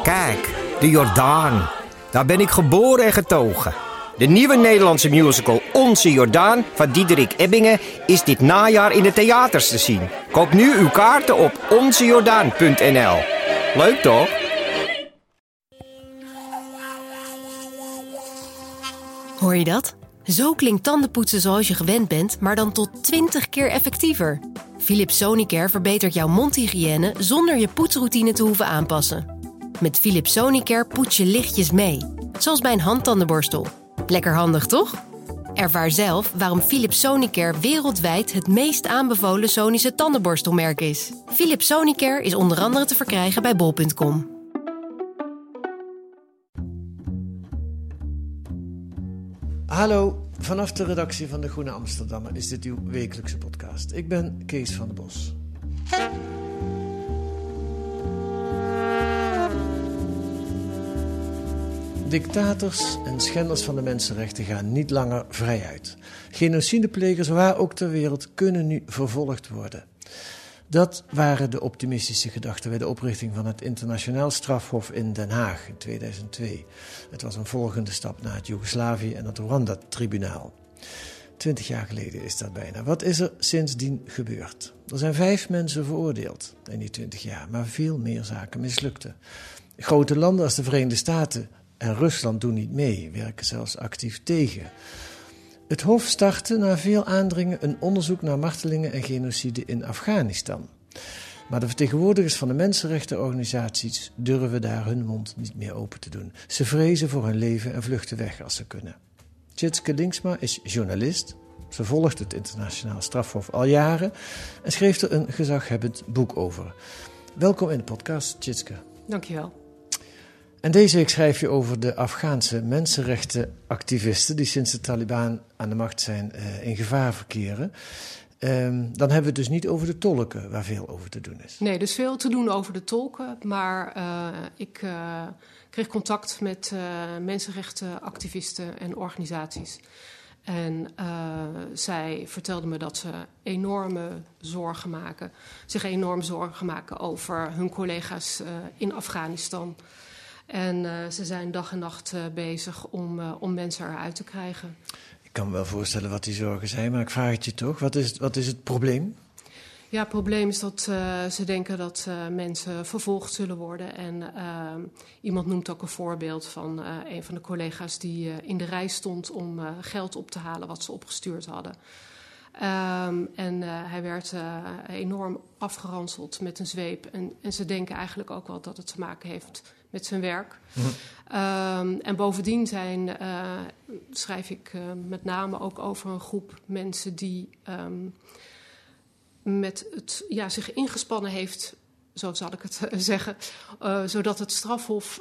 Kijk, de Jordaan. Daar ben ik geboren en getogen. De nieuwe Nederlandse musical Onze Jordaan van Diederik Ebbingen is dit najaar in de theaters te zien. Koop nu uw kaarten op onzejordaan.nl. Leuk toch? Hoor je dat? Zo klinkt tandenpoetsen zoals je gewend bent, maar dan tot 20 keer effectiever. Philips Sonicare verbetert jouw mondhygiëne zonder je poetsroutine te hoeven aanpassen. Met Philips Sonicare poets je lichtjes mee, zoals bij een handtandenborstel. Lekker handig, toch? Ervaar zelf waarom Philips Sonicare wereldwijd het meest aanbevolen Sonische tandenborstelmerk is. Philips Sonicare is onder andere te verkrijgen bij bol.com. Hallo, vanaf de redactie van De Groene Amsterdammer is dit uw wekelijkse podcast. Ik ben Kees van der Bos. Dictators en schenders van de mensenrechten gaan niet langer vrij uit. Genocideplegers, waar ook ter wereld, kunnen nu vervolgd worden. Dat waren de optimistische gedachten bij de oprichting van het Internationaal Strafhof in Den Haag in 2002. Het was een volgende stap naar het Joegoslavië en het Rwanda-tribunaal. 20 jaar geleden is dat bijna. Wat is er sindsdien gebeurd? Er zijn 5 mensen veroordeeld in die 20 jaar, maar veel meer zaken mislukten. Grote landen als de Verenigde Staten en Rusland doen niet mee, werken zelfs actief tegen. Het Hof startte na veel aandringen een onderzoek naar martelingen en genocide in Afghanistan. Maar de vertegenwoordigers van de mensenrechtenorganisaties durven daar hun mond niet meer open te doen. Ze vrezen voor hun leven en vluchten weg als ze kunnen. Tjitske Linksma is journalist. Ze volgt het Internationaal Strafhof al jaren en schreef er een gezaghebbend boek over. Welkom in de podcast, Tjitske. Dankjewel. En deze week schrijf je over de Afghaanse mensenrechtenactivisten die sinds de Taliban aan de macht zijn in gevaar verkeren. Dan hebben we het dus niet over de tolken, waar veel over te doen is. Nee, er is veel te doen over de tolken, maar ik kreeg contact met mensenrechtenactivisten en organisaties. En zij vertelden me dat ze zich enorme zorgen maken over hun collega's in Afghanistan. En ze zijn dag en nacht bezig om mensen eruit te krijgen. Ik kan me wel voorstellen wat die zorgen zijn, maar ik vraag het je toch. Wat is het probleem? Ja, het probleem is dat ze denken dat mensen vervolgd zullen worden. En iemand noemt ook een voorbeeld van een van de collega's die in de rij stond om geld op te halen wat ze opgestuurd hadden. Hij werd enorm afgeranseld met een zweep. En ze denken eigenlijk ook wel dat het te maken heeft met zijn werk. En bovendien schrijf ik met name ook over een groep mensen die zich ingespannen heeft, zo zal ik het zeggen, zodat het strafhof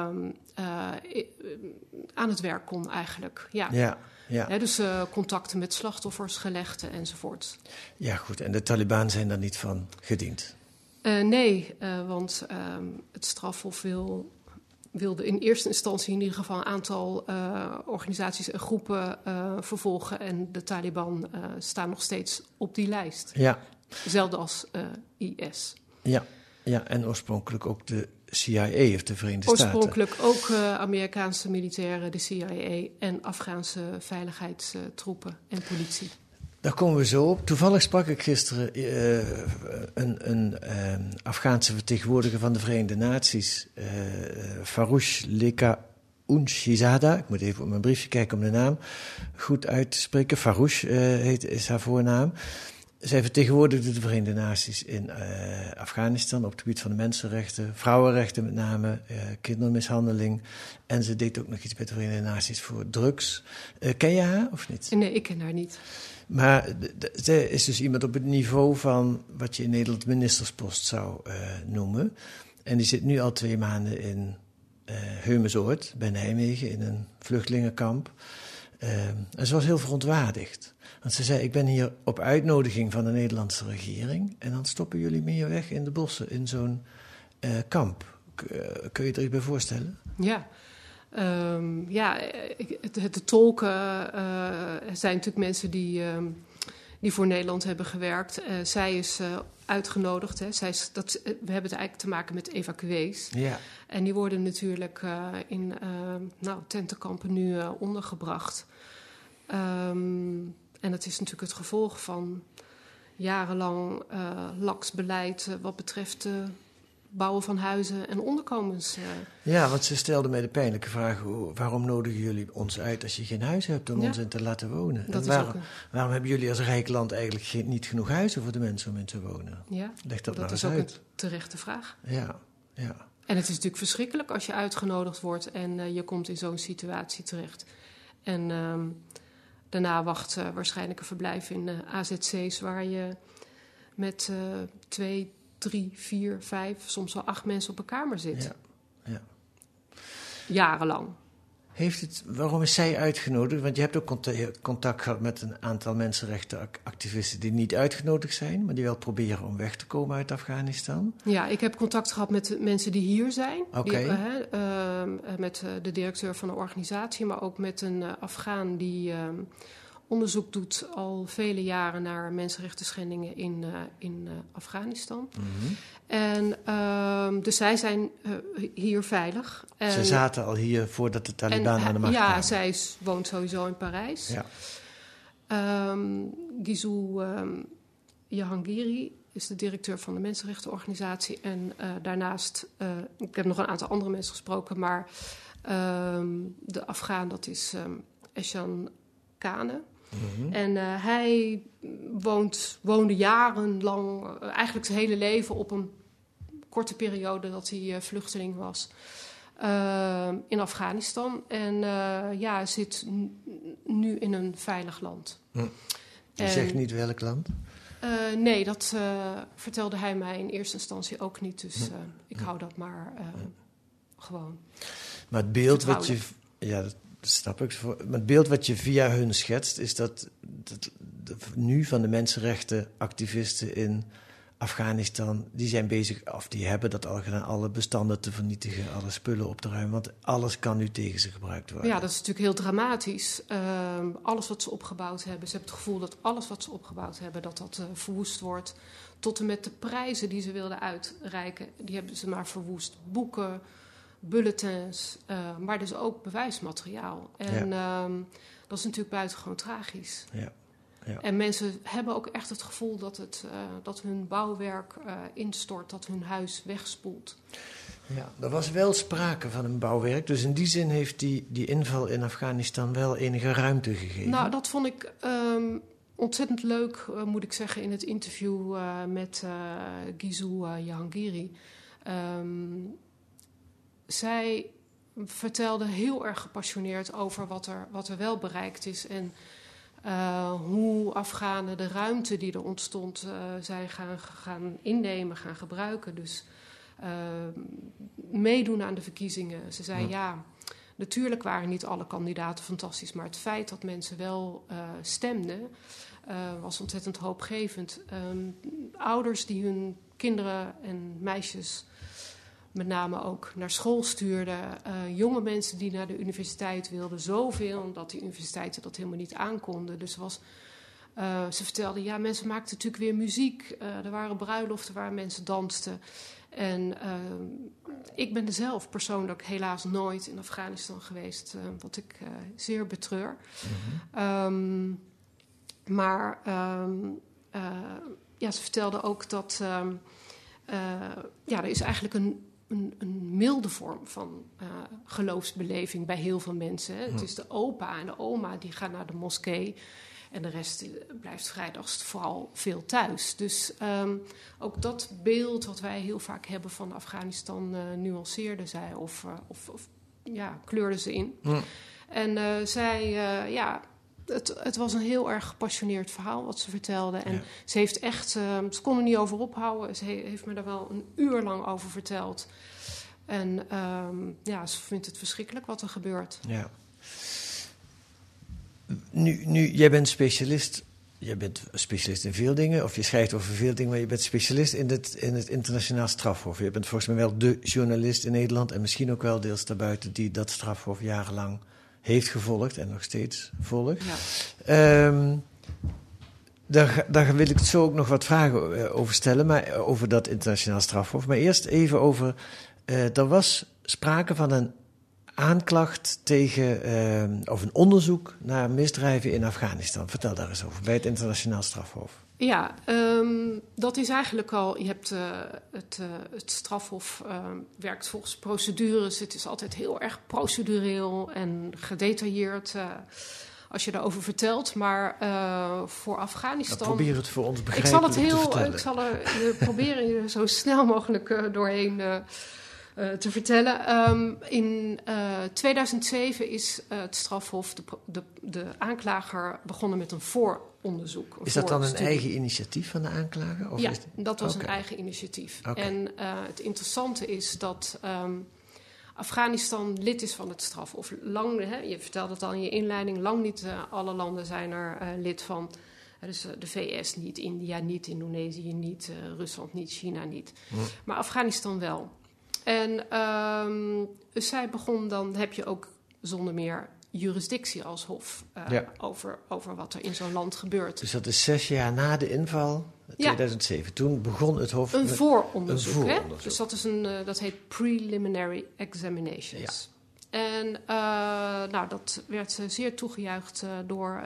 aan het werk kon eigenlijk. Ja. Dus contacten met slachtoffers, gelegden enzovoort. Ja, goed. En de Taliban zijn daar niet van gediend? Nee, want het strafhof wilde in eerste instantie in ieder geval een aantal organisaties en groepen vervolgen. En de Taliban staan nog steeds op die lijst. Ja. Hetzelfde als IS. Ja, en oorspronkelijk ook de CIA of de Verenigde Staten. Oorspronkelijk ook Amerikaanse militairen, de CIA en Afghaanse veiligheidstroepen en politie. Daar komen we zo op. Toevallig sprak ik gisteren een Afghaanse vertegenwoordiger van de Verenigde Naties, Farouche Leka-Unshizada. Ik moet even op mijn briefje kijken om de naam goed uit te spreken. Farouche is haar voornaam. Zij vertegenwoordigde de Verenigde Naties in Afghanistan op het gebied van de mensenrechten, vrouwenrechten met name, kindermishandeling. En ze deed ook nog iets bij de Verenigde Naties voor drugs. Ken je haar of niet? Nee, ik ken haar niet. Maar zij is dus iemand op het niveau van wat je in Nederland ministerspost zou noemen. En die zit nu al 2 maanden in Heumensoord bij Nijmegen in een vluchtelingenkamp. En ze was heel verontwaardigd. Want ze zei, ik ben hier op uitnodiging van de Nederlandse regering en dan stoppen jullie me hier weg in de bossen in zo'n kamp. Kun je er iets bij voorstellen? Ja. De tolken zijn natuurlijk mensen die voor Nederland hebben gewerkt. Zij is uitgenodigd. Hè. We hebben het eigenlijk te maken met evacuees. Ja. En die worden natuurlijk in tentenkampen nu ondergebracht. En dat is natuurlijk het gevolg van jarenlang laks beleid wat betreft bouwen van huizen en onderkomens. Ja, want ze stelden mij de pijnlijke vraag: waarom nodigen jullie ons uit als je geen huis hebt om ons in te laten wonen? Waarom hebben jullie als rijk land eigenlijk niet genoeg huizen voor de mensen om in te wonen? Ja, leg dat maar eens is ook uit. een terechte vraag. Ja. En het is natuurlijk verschrikkelijk als je uitgenodigd wordt en je komt in zo'n situatie terecht. En daarna wacht waarschijnlijk een verblijf in AZC's waar je met 2, 3, 4, 5, soms wel 8 mensen op een kamer zit. Ja. Jarenlang. Waarom is zij uitgenodigd? Want je hebt ook contact gehad met een aantal mensenrechtenactivisten die niet uitgenodigd zijn, maar die wel proberen om weg te komen uit Afghanistan. Ja, ik heb contact gehad met mensen die hier zijn. Okay. Met de directeur van de organisatie, maar ook met een Afghaan die onderzoek doet al vele jaren naar mensenrechtenschendingen in Afghanistan. Mm-hmm. En dus zij zijn hier veilig. Ze zaten al hier voordat de Taliban aan de macht kwamen. Ja, zij woont sowieso in Parijs. Ja. Gizou Jahangiri is de directeur van de mensenrechtenorganisatie. En daarnaast, ik heb nog een aantal andere mensen gesproken, maar de Afghaan, dat is Eshan Kane. Mm-hmm. En hij woonde jarenlang, eigenlijk zijn hele leven op een korte periode dat hij vluchteling was, in Afghanistan. En zit nu in een veilig land. Je zegt niet welk land? Nee, dat vertelde hij mij in eerste instantie ook niet. Dus ik hou dat maar gewoon. Maar het beeld wat je... Ja, dat snap ik. Maar het beeld wat je via hun schetst, is dat nu van de mensenrechtenactivisten in Afghanistan, die zijn bezig, of die hebben dat al gedaan, alle bestanden te vernietigen, alle spullen op te ruimen, want alles kan nu tegen ze gebruikt worden. Ja, dat is natuurlijk heel dramatisch. Alles wat ze opgebouwd hebben, ze hebben het gevoel dat alles wat ze opgebouwd hebben, dat verwoest wordt. Tot en met de prijzen die ze wilden uitreiken, die hebben ze maar verwoest. Boeken, bulletins, maar dus ook bewijsmateriaal. En dat is natuurlijk buitengewoon tragisch. Ja. Ja. En mensen hebben ook echt het gevoel dat hun bouwwerk instort, dat hun huis wegspoelt. Ja, er was wel sprake van een bouwwerk. Dus in die zin heeft die inval in Afghanistan wel enige ruimte gegeven. Nou, dat vond ik ontzettend leuk, moet ik zeggen, in het interview met Gizou Jahangiri. Zij vertelde heel erg gepassioneerd over wat er wel bereikt is en hoe Afghanen de ruimte die er ontstond zijn gaan innemen, gaan gebruiken. Dus meedoen aan de verkiezingen. Ze zei natuurlijk waren niet alle kandidaten fantastisch, maar het feit dat mensen wel stemden was ontzettend hoopgevend. Ouders die hun kinderen en meisjes met name ook naar school stuurden. Jonge mensen die naar de universiteit wilden. Zoveel, dat die universiteiten dat helemaal niet aankonden. Dus ze vertelden, mensen maakten natuurlijk weer muziek. Er waren bruiloften waar mensen dansten. En ik ben er zelf persoonlijk helaas nooit in Afghanistan geweest. Wat ik zeer betreur. Mm-hmm. Ze vertelden ook dat er is eigenlijk een milde vorm van geloofsbeleving bij heel veel mensen. Hè. Het is de opa en de oma die gaan naar de moskee. En de rest blijft vrijdags vooral veel thuis. Dus ook dat beeld wat wij heel vaak hebben van Afghanistan nuanceerden zij of kleurden ze in. Mm. En het was een heel erg gepassioneerd verhaal wat ze vertelde. En ze heeft echt, ze kon er niet over ophouden. Ze heeft me daar wel een uur lang over verteld. En ze vindt het verschrikkelijk wat er gebeurt. Ja. Nu, jij bent specialist. Je bent specialist in veel dingen, of je schrijft over veel dingen, maar je bent specialist in het internationaal strafhof. Je bent volgens mij wel de journalist in Nederland en misschien ook wel deels daarbuiten die dat strafhof jarenlang heeft gevolgd en nog steeds volgt. Ja. Daar wil ik zo ook nog wat vragen over stellen, maar over dat internationaal strafhof. Maar eerst even over, er was sprake van een aanklacht tegen, of een onderzoek naar misdrijven in Afghanistan. Vertel daar eens over, bij het internationaal strafhof. Ja, dat is eigenlijk al... Je hebt het strafhof werkt volgens procedures. Het is altijd heel erg procedureel en gedetailleerd als je daarover vertelt. Maar voor Afghanistan... Probeer het voor ons begrijpelijk te vertellen. Ik zal proberen je zo snel mogelijk doorheen te vertellen. In 2007 is het strafhof, de aanklager, begonnen met een vooronderzoek. Is dat dan een eigen initiatief van de aanklager? Of ja, dat was een eigen initiatief. Okay. En het interessante is dat Afghanistan lid is van het strafhof. Je vertelde het al in je inleiding, lang niet alle landen zijn er lid van. Dus de VS niet, India niet, Indonesië niet, Rusland niet, China niet. Maar Afghanistan wel. En dus zij begon, dan heb je ook zonder meer jurisdictie als hof over wat er in zo'n land gebeurt. Dus dat is 6 jaar na de inval, 2007. Toen begon het hof een vooronderzoek. Hè? Dus dat heet preliminary examinations. Ja. En dat werd zeer toegejuicht door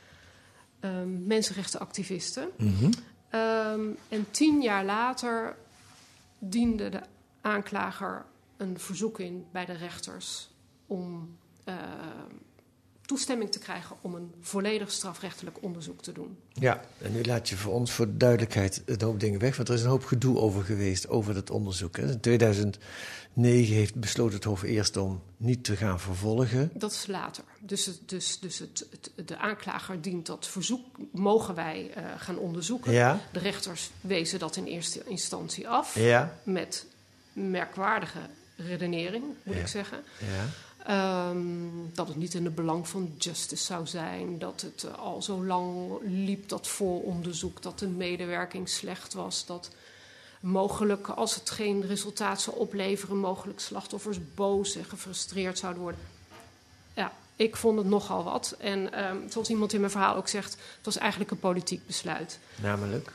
mensenrechtenactivisten. Mm-hmm. En 10 jaar later diende de aanklager een verzoek in bij de rechters om toestemming te krijgen om een volledig strafrechtelijk onderzoek te doen. Ja, en nu laat je voor ons voor de duidelijkheid een hoop dingen weg, want er is een hoop gedoe over geweest, over dat onderzoek. Hè. In 2009 heeft besloten het Hof eerst om niet te gaan vervolgen. Dat is later. De aanklager dient dat verzoek, mogen wij gaan onderzoeken. Ja. De rechters wezen dat in eerste instantie af, met merkwaardige redenering, moet ik zeggen. Ja. Dat het niet in het belang van justice zou zijn, dat het al zo lang liep, dat vooronderzoek, dat de medewerking slecht was, dat mogelijk, als het geen resultaat zou opleveren, mogelijk slachtoffers boos en gefrustreerd zouden worden. Ja, ik vond het nogal wat. En zoals iemand in mijn verhaal ook zegt, het was eigenlijk een politiek besluit. Namelijk?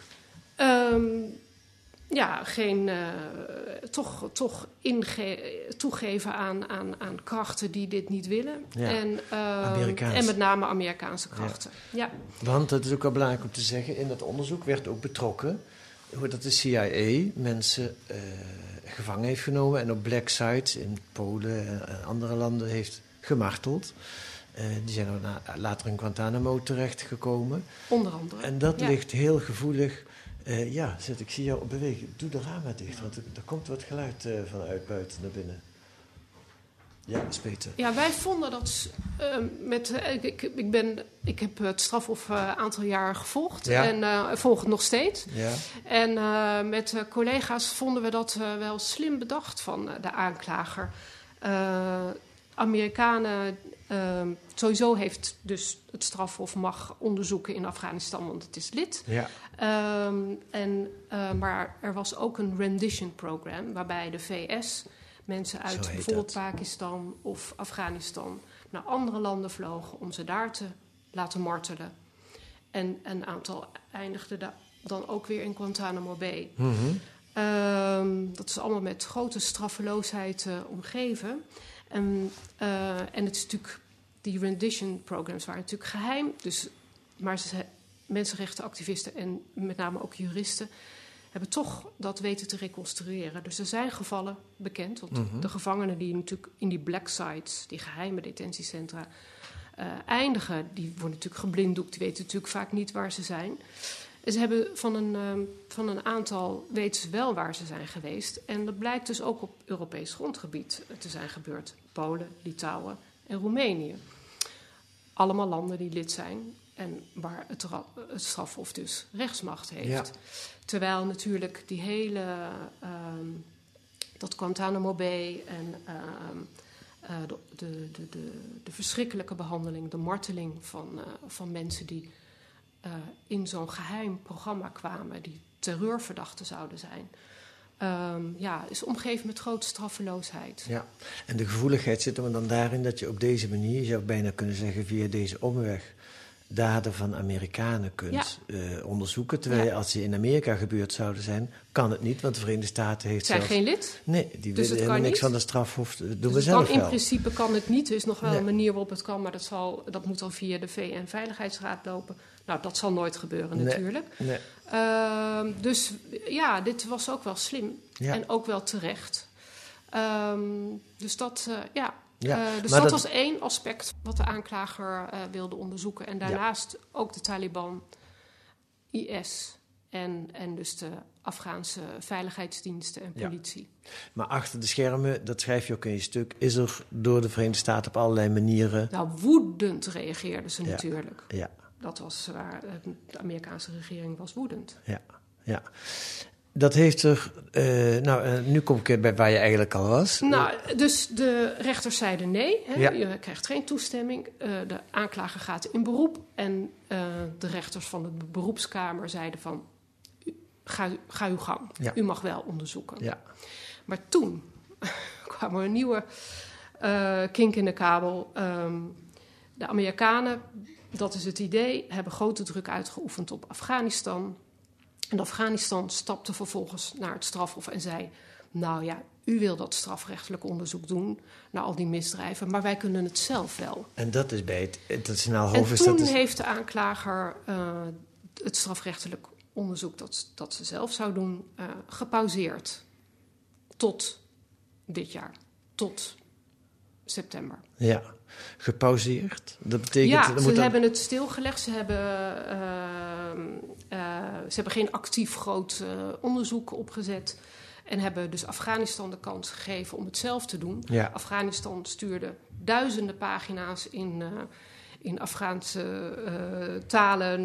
Toegeven aan krachten die dit niet willen. Ja. En met name Amerikaanse krachten. Ja. Want, dat is ook wel belangrijk om te zeggen, in dat onderzoek werd ook betrokken dat de CIA mensen gevangen heeft genomen en op black sites in Polen en andere landen heeft gemarteld. Die zijn later in Guantanamo terechtgekomen. Onder andere. En dat ligt heel gevoelig. Ik zie jou bewegen. Doe de ramen dicht, want er komt wat geluid vanuit buiten naar binnen. Ja, dat is beter. Ja, wij vonden dat ik heb het strafhof een aantal jaar gevolgd en volg het nog steeds. Ja. En met collega's vonden we dat wel slim bedacht van de aanklager. Amerikanen, sowieso heeft dus het strafhof mag onderzoeken in Afghanistan, want het is lid. Ja. Maar er was ook een rendition program waarbij de VS mensen uit bijvoorbeeld Pakistan of Afghanistan naar andere landen vlogen om ze daar te laten martelen. En een aantal eindigde dan ook weer in Guantanamo Bay. Mm-hmm. Dat is allemaal met grote straffeloosheid omgeven. En het is natuurlijk, die rendition programs waren natuurlijk geheim. Maar mensenrechtenactivisten en met name ook juristen hebben toch dat weten te reconstrueren. Dus er zijn gevallen bekend. Want de gevangenen die natuurlijk in die black sites, die geheime detentiecentra, eindigen, die worden natuurlijk geblinddoekt. Die weten natuurlijk vaak niet waar ze zijn. En ze hebben van een aantal weten ze wel waar ze zijn geweest. En dat blijkt dus ook op Europees grondgebied te zijn gebeurd. Polen, Litouwen en Roemenië. Allemaal landen die lid zijn en waar het strafhof dus rechtsmacht heeft. Ja. Terwijl natuurlijk die hele dat Guantanamo Bay en de verschrikkelijke behandeling, de marteling van mensen die in zo'n geheim programma kwamen, die terreurverdachten zouden zijn, is omgeven met grote straffeloosheid. Ja, en de gevoeligheid zit er dan daarin dat je op deze manier, je zou bijna kunnen zeggen via deze omweg, daden van Amerikanen kunt onderzoeken. Terwijl als die in Amerika gebeurd zouden zijn, kan het niet. Want de Verenigde Staten heeft zijn geen lid. Nee, die dus willen helemaal niks van de strafhof. Doen we zelf in wel. principe kan het niet. Er is nog wel een manier waarop het kan, maar dat moet dan via de VN-veiligheidsraad lopen. Nou, dat zal nooit gebeuren natuurlijk. Nee. Dus ja, dit was ook wel slim. Ja. En ook wel terecht. Dus dat, dus dat was één aspect wat de aanklager wilde onderzoeken. En daarnaast ook de Taliban, IS en dus de Afghaanse veiligheidsdiensten en politie. Ja. Maar achter de schermen, dat schrijf je ook in je stuk, is er door de Verenigde Staten op allerlei manieren... Nou, woedend reageerden ze natuurlijk. Ja. Dat was waar de Amerikaanse regering was woedend. Ja. Dat heeft er... nu kom ik bij waar je eigenlijk al was. Nou, dus de rechters zeiden nee. Hè? Ja. Je krijgt geen toestemming. De aanklager gaat in beroep. En de rechters van de beroepskamer zeiden van... Ga uw gang. Ja. U mag wel onderzoeken. Ja. Maar toen kwam er een nieuwe kink in de kabel. De Amerikanen, dat is het idee, hebben grote druk uitgeoefend op Afghanistan... En Afghanistan stapte vervolgens naar het strafhof en zei... nou ja, u wil dat strafrechtelijk onderzoek doen naar al die misdrijven... maar wij kunnen het zelf wel. En dat is bij het internationaal hof... En toen heeft de aanklager het strafrechtelijk onderzoek dat ze zelf zou doen... gepauzeerd tot dit jaar, tot september. Ja, gepauzeerd? Dat betekent... Ja, ze hebben het stilgelegd. Ze hebben geen actief groot onderzoek opgezet. En hebben dus Afghanistan de kans gegeven om het zelf te doen. Ja. Afghanistan stuurde duizenden pagina's in Afghaanse talen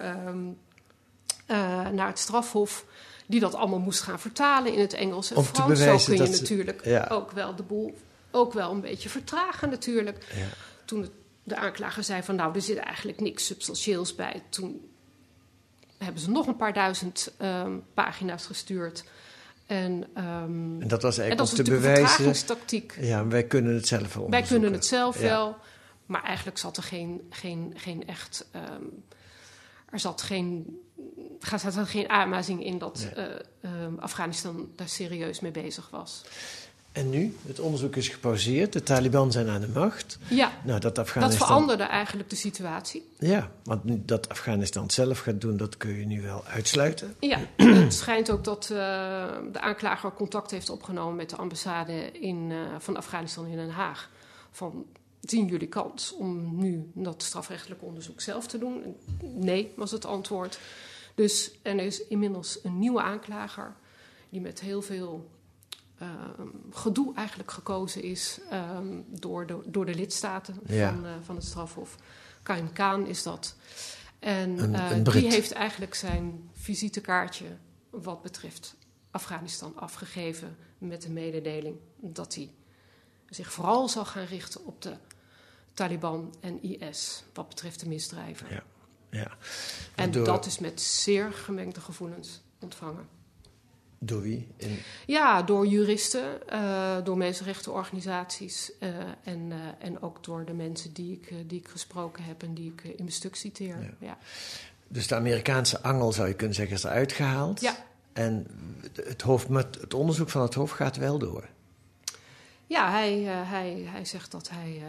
naar het strafhof... die dat allemaal moest gaan vertalen in het Engels en Frans. Zo kun je natuurlijk ook wel de boel... ook wel een beetje vertragen natuurlijk. Ja. Toen de aanklager zei van... nou, er zit eigenlijk niks substantieels bij. Toen hebben ze nog een paar duizend pagina's gestuurd. En dat was eigenlijk om te bewijzen... vertragingstactiek. Ja, wij kunnen het zelf wel onderzoeken. Wij kunnen het zelf wel. Maar eigenlijk zat er geen echt... er zat geen aanwijzing in dat Afghanistan daar serieus mee bezig was. En nu? Het onderzoek is gepauzeerd. De Taliban zijn aan de macht. Ja, nou, dat veranderde eigenlijk de situatie. Ja, want dat Afghanistan het zelf gaat doen, dat kun je nu wel uitsluiten. Ja, het schijnt ook dat de aanklager contact heeft opgenomen met de ambassade van Afghanistan in Den Haag. Van, zien jullie kans om nu dat strafrechtelijk onderzoek zelf te doen? Nee, was het antwoord. Dus er is inmiddels een nieuwe aanklager die met heel veel... gedoe eigenlijk gekozen is door de lidstaten van het strafhof. Karim Khan is dat. En die heeft eigenlijk zijn visitekaartje wat betreft Afghanistan afgegeven met de mededeling dat hij zich vooral zal gaan richten op de Taliban en IS wat betreft de misdrijven. Ja. En dat is met zeer gemengde gevoelens ontvangen. Door wie? Ja, door juristen, door mensenrechtenorganisaties en ook door de mensen die ik gesproken heb en die ik in mijn stuk citeer. Ja. Dus de Amerikaanse angel, zou je kunnen zeggen, is eruit gehaald. Ja. En het onderzoek van het Hof gaat wel door. Ja, hij zegt dat hij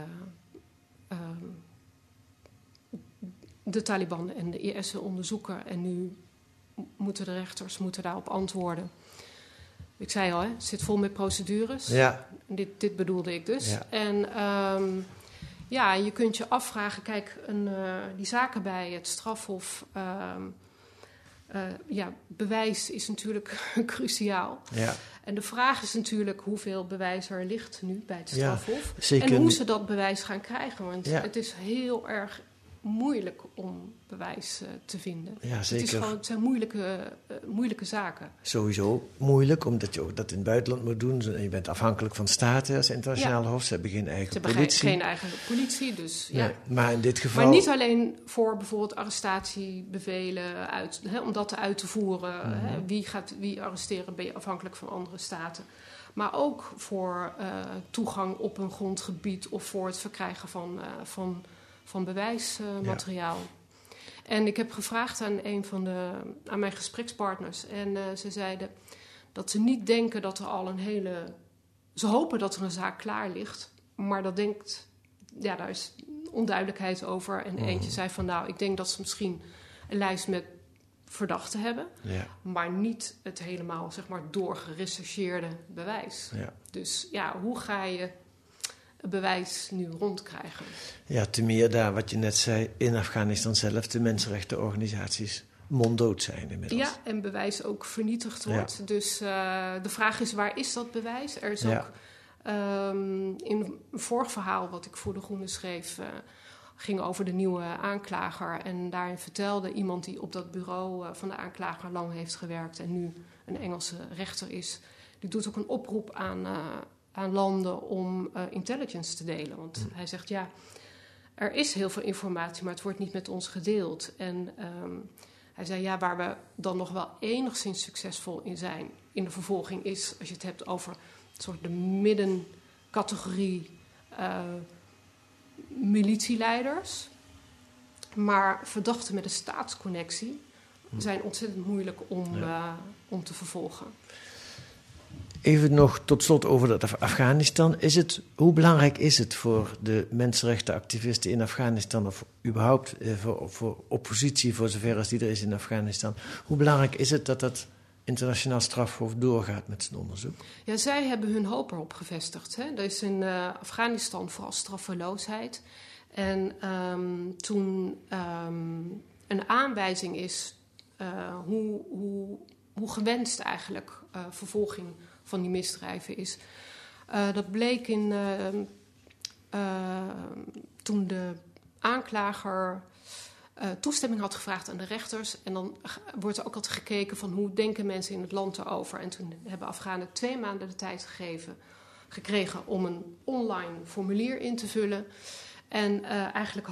de Taliban en de IS onderzoeken en nu moeten de rechters daarop antwoorden. Ik zei al, het zit vol met procedures. Ja. Dit bedoelde ik dus. Ja. En je kunt je afvragen... Kijk, die zaken bij het strafhof... bewijs is natuurlijk cruciaal. Ja. En de vraag is natuurlijk hoeveel bewijs er ligt nu bij het strafhof. Ja, en hoe ze dat bewijs gaan krijgen. Want het is heel erg moeilijk om bewijs te vinden. Ja, zeker. Het zijn moeilijke zaken. Sowieso moeilijk, omdat je ook dat in het buitenland moet doen. Je bent afhankelijk van staten als internationale hof. Ze hebben geen eigen politie. Ze hebben geen eigen politie, dus ja. Nee, maar in dit geval... Maar niet alleen voor bijvoorbeeld arrestatiebevelen, om dat uit te voeren. Mm-hmm. Wie arresteren ben je afhankelijk van andere staten. Maar ook voor toegang op een grondgebied of voor het verkrijgen van bewijsmateriaal. En ik heb gevraagd aan mijn gesprekspartners. En ze zeiden dat ze niet denken dat er al ze hopen dat er een zaak klaar ligt. Maar daar is onduidelijkheid over. En eentje zei van ik denk dat ze misschien een lijst met verdachten hebben. Ja. Maar niet het helemaal, zeg maar, doorgerechercheerde bewijs. Ja. Dus hoe ga je het bewijs nu rondkrijgen? Ja, te meer daar wat je net zei, in Afghanistan zelf de mensenrechtenorganisaties monddood zijn inmiddels. Ja, en bewijs ook vernietigd wordt. Ja. Dus de vraag is, waar is dat bewijs? Er is ook in een vorig verhaal wat ik voor De Groene schreef, ging over de nieuwe aanklager. En daarin vertelde iemand die op dat bureau van de aanklager lang heeft gewerkt en nu een Engelse rechter is, die doet ook een oproep aan landen om intelligence te delen. Want hij zegt, er is heel veel informatie, maar het wordt niet met ons gedeeld. En hij zei, waar we dan nog wel enigszins succesvol in zijn in de vervolging is, als je het hebt over soort de middencategorie militieleiders. Maar verdachten met een staatsconnectie zijn ontzettend moeilijk om te vervolgen. Even nog tot slot over dat Afghanistan. Hoe belangrijk is het voor de mensenrechtenactivisten in Afghanistan, of überhaupt voor oppositie, voor zover als die er is in Afghanistan, hoe belangrijk is het dat dat internationaal strafhof doorgaat met zijn onderzoek? Ja, zij hebben hun hoop erop gevestigd. Hè. Er is in Afghanistan vooral straffeloosheid. En toen een aanwijzing is hoe gewenst eigenlijk vervolging van die misdrijven is. Dat bleek toen de aanklager toestemming had gevraagd aan de rechters. En dan wordt er ook altijd gekeken van hoe denken mensen in het land erover. En toen hebben Afghanen 2 maanden de tijd gekregen om een online formulier in te vullen. En eigenlijk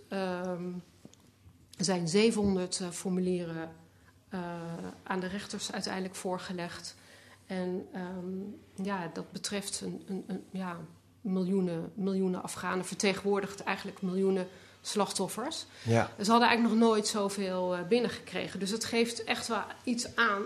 zijn 700 formulieren aan de rechters uiteindelijk voorgelegd. En dat betreft miljoenen Afghanen, vertegenwoordigt eigenlijk miljoenen slachtoffers. Ja. Ze hadden eigenlijk nog nooit zoveel binnengekregen. Dus het geeft echt wel iets aan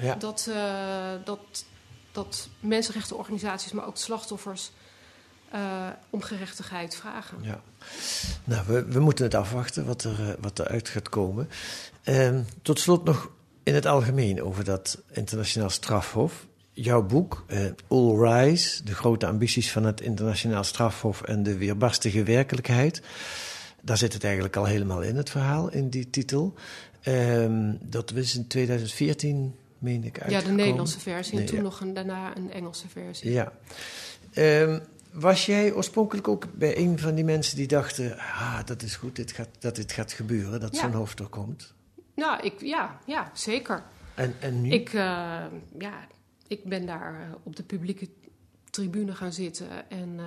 dat mensenrechtenorganisaties, maar ook slachtoffers om gerechtigheid vragen. Ja. Nou, we moeten het afwachten wat er uit gaat komen. Tot slot nog in het algemeen over dat internationaal strafhof. Jouw boek, All Rise, de grote ambities van het internationaal strafhof en de weerbarstige werkelijkheid. Daar zit het eigenlijk al helemaal in, het verhaal, in die titel. Dat was in 2014, meen ik, uitgekomen. Ja, de Nederlandse versie en toen daarna een Engelse versie. Ja. Was jij oorspronkelijk ook bij een van die mensen die dachten, dat is goed, dit gaat gebeuren, dat zo'n hoofd er komt? Nou, zeker. En nu? Ik ben daar op de publieke tribune gaan zitten en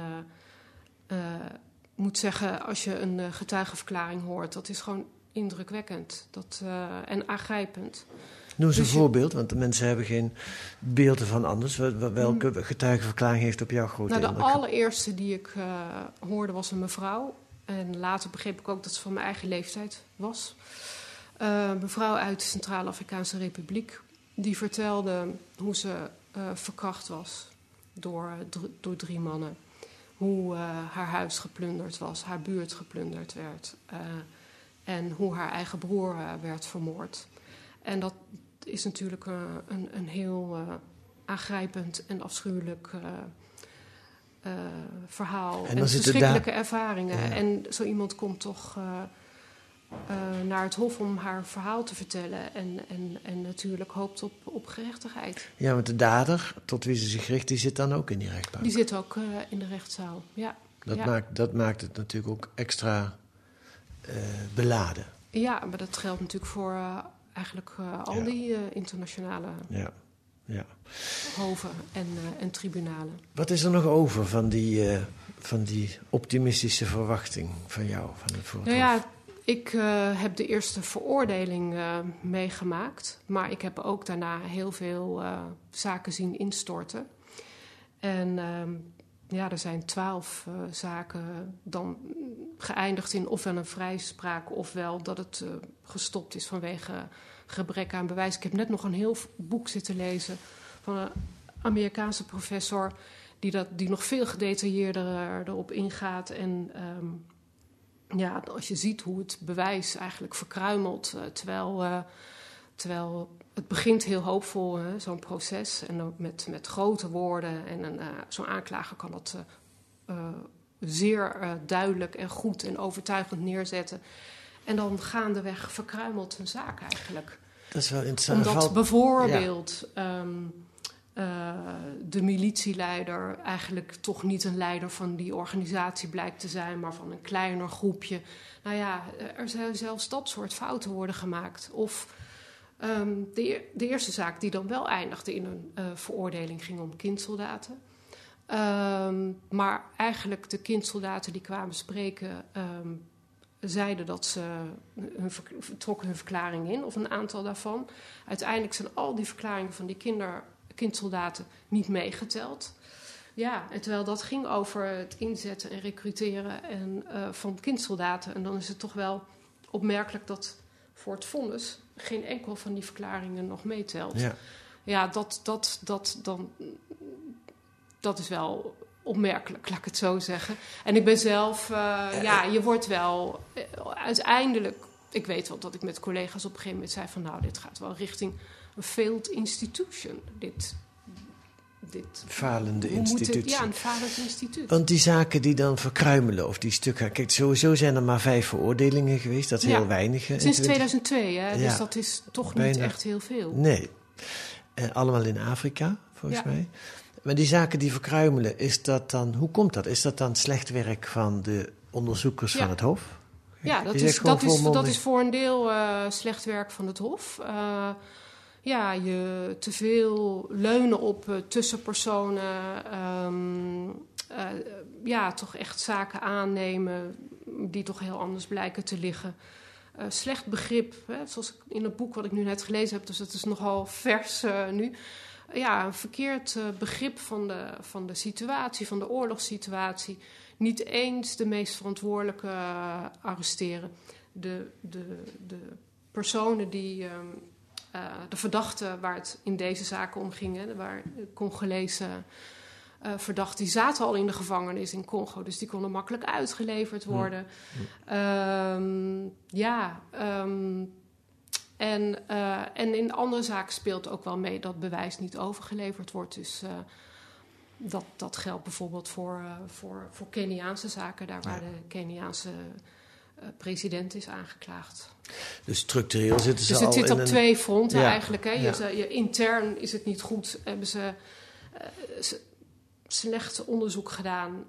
moet zeggen, als je een getuigenverklaring hoort, dat is gewoon indrukwekkend en aangrijpend. Noem eens een voorbeeld, want de mensen hebben geen beelden van anders. Welke getuigenverklaring heeft op jou grote indruk? De allereerste die ik hoorde was een mevrouw. En later begreep ik ook dat ze van mijn eigen leeftijd was. Mevrouw uit de Centraal-Afrikaanse Republiek. Die vertelde hoe ze verkracht was door 3 mannen. Hoe haar huis geplunderd was, haar buurt geplunderd werd. En hoe haar eigen broer werd vermoord. En dat is natuurlijk een heel aangrijpend en afschuwelijk verhaal. En verschrikkelijke ervaringen. Ja. En zo iemand komt toch naar het hof om haar verhaal te vertellen. En natuurlijk hoopt op gerechtigheid. Ja, want de dader, tot wie ze zich richt, die zit dan ook in die rechtbank. Die zit ook in de rechtszaal, ja. Dat maakt het natuurlijk ook extra beladen. Ja, maar dat geldt natuurlijk voor eigenlijk al die internationale hoven en tribunalen. Wat is er nog over van die optimistische verwachting van jou? Ik heb de eerste veroordeling meegemaakt. Maar ik heb ook daarna heel veel zaken zien instorten. En er zijn 12 zaken dan geëindigd in ofwel een vrijspraak ofwel dat het gestopt is vanwege gebrek aan bewijs. Ik heb net nog een heel boek zitten lezen van een Amerikaanse professor die nog veel gedetailleerder erop ingaat. En als je ziet hoe het bewijs eigenlijk verkruimelt, terwijl het begint heel hoopvol, zo'n proces. En dan met grote woorden. En zo'n aanklager kan dat zeer duidelijk en goed en overtuigend neerzetten. En dan gaandeweg verkruimelt een zaak eigenlijk. Dat is wel interessant. Omdat bijvoorbeeld de militieleider eigenlijk toch niet een leider van die organisatie blijkt te zijn, maar van een kleiner groepje. Nou ja, er zijn zelfs dat soort fouten worden gemaakt. Of de eerste zaak die dan wel eindigde in een veroordeling ging om kindsoldaten. Maar eigenlijk de kindsoldaten die kwamen spreken zeiden dat ze trokken hun verklaring in, of een aantal daarvan. Uiteindelijk zijn al die verklaringen van die kindsoldaten niet meegeteld. Ja, en terwijl dat ging over het inzetten en recruteren van kindsoldaten. En dan is het toch wel opmerkelijk dat voor het vonnis geen enkel van die verklaringen nog meetelt. Ja, dat is wel opmerkelijk, laat ik het zo zeggen. En ik ben zelf, je wordt wel uiteindelijk. Ik weet wel dat ik met collega's op een gegeven moment zei van nou, dit gaat wel richting een failed institution. Dit falende instituut. Een falend instituut. Want die zaken die dan verkruimelen of die stukken. Kijk, sowieso zijn er maar 5 veroordelingen geweest. Dat is heel weinig. Sinds 2002, hè? Dus dat is toch niet echt heel veel. Nee. Allemaal in Afrika, volgens mij. Maar die zaken die verkruimelen, is dat dan, hoe komt dat? Is dat dan slecht werk van de onderzoekers van het Hof? Ja, dat is voor een deel slecht werk van het Hof. Je te veel leunen op tussenpersonen. Toch echt zaken aannemen die toch heel anders blijken te liggen. Slecht begrip, zoals in het boek wat ik nu net gelezen heb, dus het is nogal vers nu. Een verkeerd begrip van de situatie, van de oorlogssituatie. Niet eens de meest verantwoordelijke arresteren. De personen die, de verdachten waar het in deze zaken om ging, waar de Congolese verdachten, die zaten al in de gevangenis in Congo, dus die konden makkelijk uitgeleverd worden. En in andere zaken speelt ook wel mee dat bewijs niet overgeleverd wordt. Dus dat geldt bijvoorbeeld voor Keniaanse zaken, daar waar de Keniaanse president is aangeklaagd. Dus structureel zitten ze al in Dus het zit op 2 fronten eigenlijk. Hè. Ja. Intern is het niet goed. Hebben ze slecht onderzoek gedaan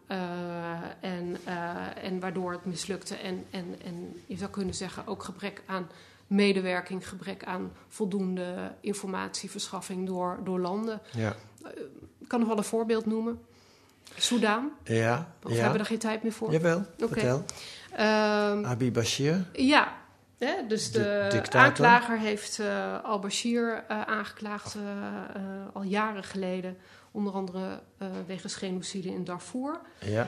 en waardoor het mislukte. En je zou kunnen zeggen ook gebrek aan medewerking, gebrek aan voldoende informatieverschaffing door landen. Ja. Ik kan nog wel een voorbeeld noemen. Soudaan. Ja. Of hebben we er geen tijd meer voor? Jawel, vertel. Abi Bashir. Ja, dus de aanklager heeft al-Bashir aangeklaagd al jaren geleden. Onder andere wegens genocide in Darfur. Ja.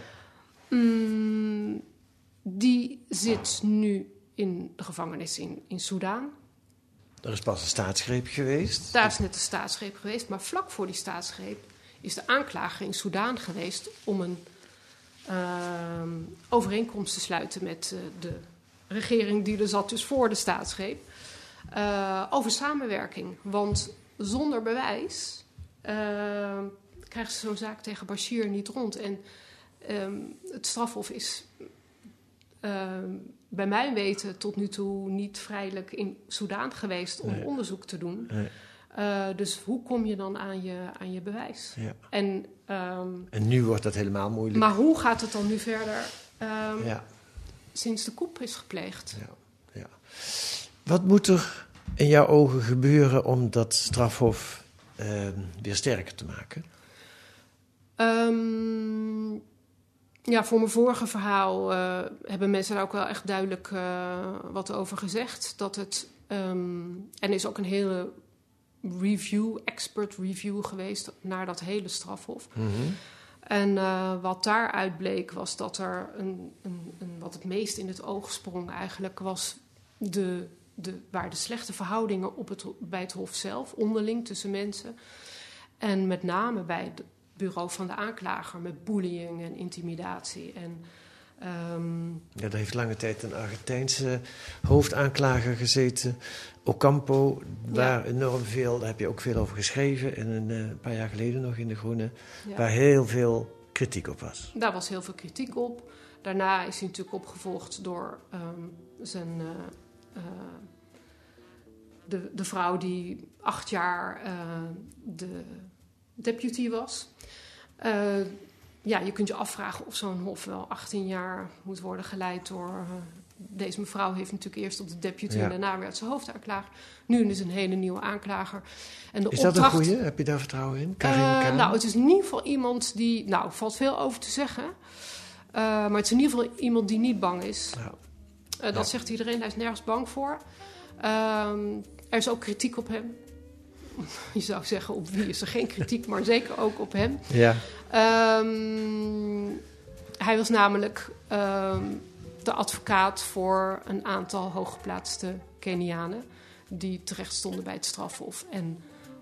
Die zit nu in de gevangenis in Soudaan. Er is pas een staatsgreep geweest. Daar is net een staatsgreep geweest. Maar vlak voor die staatsgreep is de aanklager in Soudaan geweest om een overeenkomst te sluiten met de regering die er zat, dus voor de staatsgreep, over samenwerking. Want zonder bewijs krijgen ze zo'n zaak tegen Bashir niet rond. En het strafhof is bij mijn weten tot nu toe niet vrijelijk in Soudaan geweest om onderzoek te doen. Nee. Dus hoe kom je dan aan je bewijs? Ja. En nu wordt dat helemaal moeilijk. Maar hoe gaat het dan nu verder sinds de coup is gepleegd? Ja. Wat moet er in jouw ogen gebeuren om dat strafhof weer sterker te maken? Voor mijn vorige verhaal hebben mensen daar ook wel echt duidelijk wat over gezegd. Dat het, en er is ook een hele expert review geweest naar dat hele strafhof. Mm-hmm. En wat daaruit bleek was dat er een wat het meest in het oog sprong eigenlijk was waar de slechte verhoudingen bij het Hof zelf, onderling tussen mensen. En met name bij het bureau van de aanklager met bullying en intimidatie. Daar heeft lange tijd een Argentijnse hoofdaanklager gezeten, Ocampo, waar enorm veel, daar heb je ook veel over geschreven, en een paar jaar geleden nog in De Groene, waar heel veel kritiek op was. Daar was heel veel kritiek op. Daarna is hij natuurlijk opgevolgd door de vrouw die 8 jaar de deputy was. Je kunt je afvragen of zo'n hof wel 18 jaar moet worden geleid door... Deze mevrouw heeft natuurlijk eerst op de deputy en daarna werd ze hoofdaanklager. Nu is het een hele nieuwe aanklager. En de dat een goeie? Heb je daar vertrouwen in? Het is in ieder geval iemand die... Nou, er valt veel over te zeggen. Maar het is in ieder geval iemand die niet bang is. Dat zegt iedereen, hij is nergens bang voor. Er is ook kritiek op hem. Je zou zeggen, op wie is er geen kritiek, maar zeker ook op hem. Ja. Hij was namelijk de advocaat voor een aantal hooggeplaatste Kenianen die terecht stonden bij het strafhof. En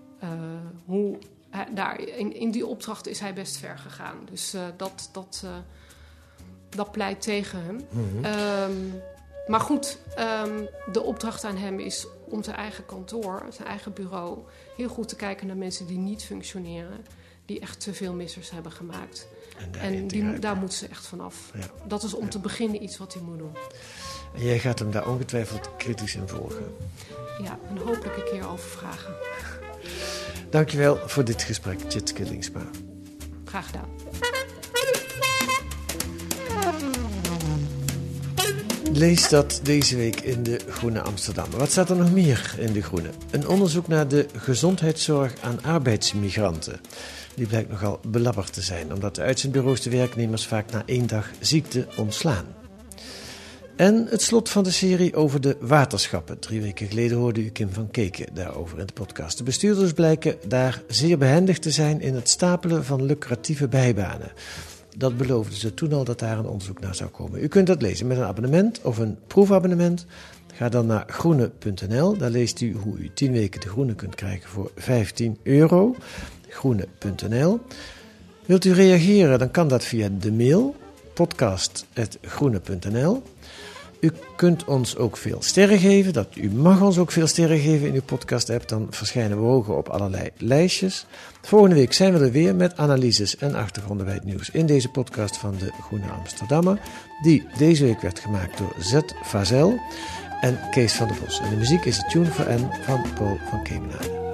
in die opdracht is hij best ver gegaan. Dus dat pleit tegen hem. Mm-hmm. Maar goed, de opdracht aan hem is om zijn eigen kantoor, zijn eigen bureau, heel goed te kijken naar mensen die niet functioneren, die echt te veel missers hebben gemaakt. En daar moeten ze echt vanaf. Ja. Dat is om te beginnen iets wat hij moet doen. En jij gaat hem daar ongetwijfeld kritisch in volgen. Ja, en hopelijk een keer over vragen. Dankjewel voor dit gesprek, Tjitske Linksma. Graag gedaan. Lees dat deze week in De Groene Amsterdam. Wat staat er nog meer in De Groene? Een onderzoek naar de gezondheidszorg aan arbeidsmigranten. Die blijkt nogal belabberd te zijn, omdat de uitzendbureaus de werknemers vaak na 1 dag ziekte ontslaan. En het slot van de serie over de waterschappen. 3 weken geleden hoorde u Kim van Keken daarover in de podcast. De bestuurders blijken daar zeer behendig te zijn in het stapelen van lucratieve bijbanen. Dat beloofden ze toen al dat daar een onderzoek naar zou komen. U kunt dat lezen met een abonnement of een proefabonnement. Ga dan naar groene.nl. Daar leest u hoe u 10 weken De Groene kunt krijgen voor €15. Groene.nl. Wilt u reageren, dan kan dat via de mail podcast@groene.nl. U kunt ons ook veel sterren geven. U mag ons ook veel sterren geven in uw podcast-app. Dan verschijnen we hoger op allerlei lijstjes. Volgende week zijn we er weer met analyses en achtergronden bij het nieuws in deze podcast van De Groene Amsterdammer. Die deze week werd gemaakt door Zet Vazel en Kees van der Bos. En de muziek is de Tune for N van Paul van Kemenade.